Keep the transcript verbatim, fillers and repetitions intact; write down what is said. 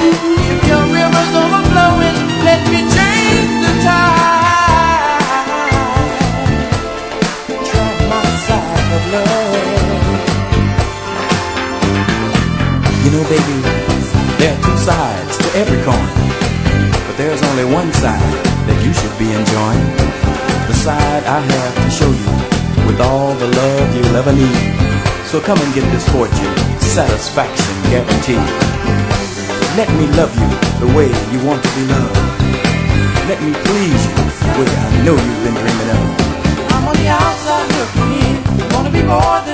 If your river's overflowing, let me change the tide. Try my side of love. You know, baby, there are two sides to every coin, but there's only one side that you should be enjoying. The side I have to show you with all the love you'll ever need. So come and get this fortune, satisfaction guaranteed. Let me love you the way you want to be loved. Let me please you the way I know you've been dreaming of. I'm on the outside looking in, wanna be more than